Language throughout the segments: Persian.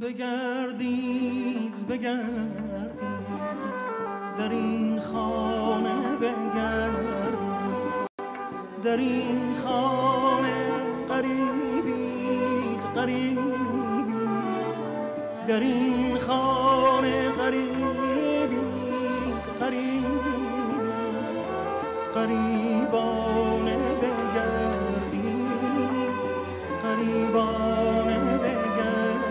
بگردید بگردید در این خانه بگردید در این خانه قریبید قریبید در این خانه قریبید قریبید قریبانه بگردید قریبانه بگردید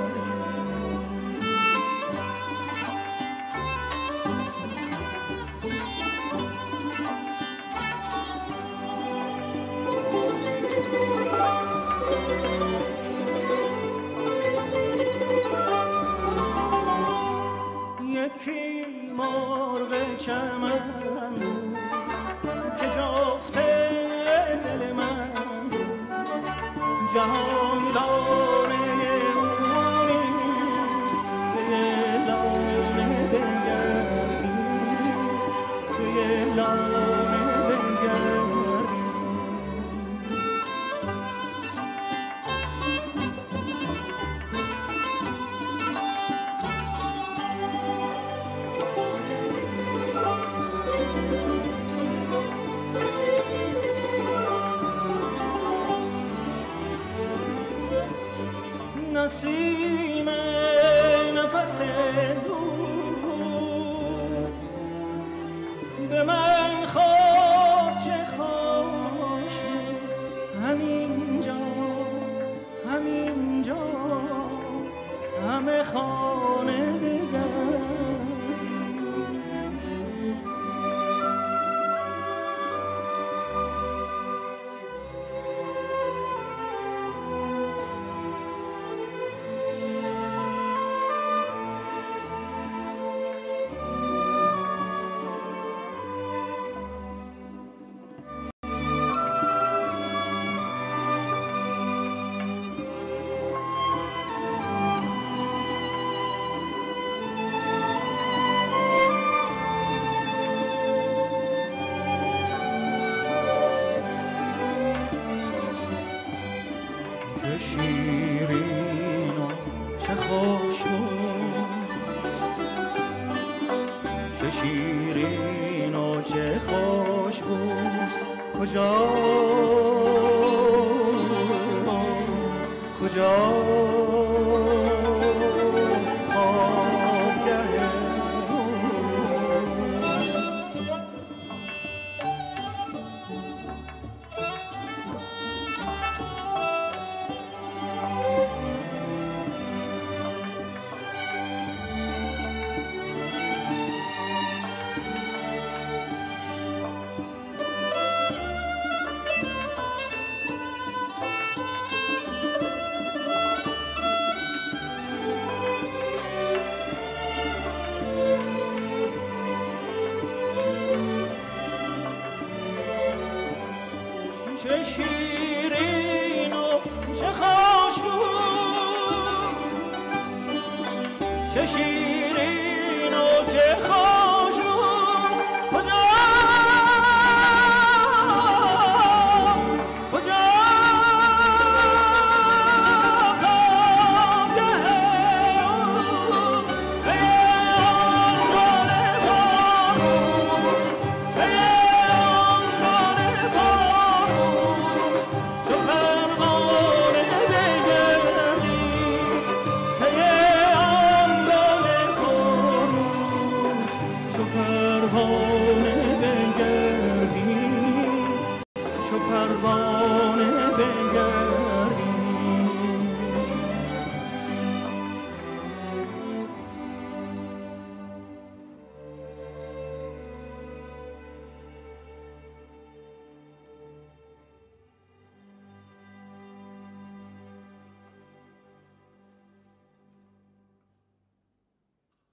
یکی مرغ چمن بود که جفت دل من بود جهان لانه او نیست به لانه بگردید به لانه بگردید نسیم نفس دوست به من خواب چه خوش بود همینجاست همینجاست همه خانه بگردید چه شیرین و چه خوش بود چه شیرین و چه خوش بود کجا کجا خوابگاه چه شیرین و چه خوش بود چه شیرین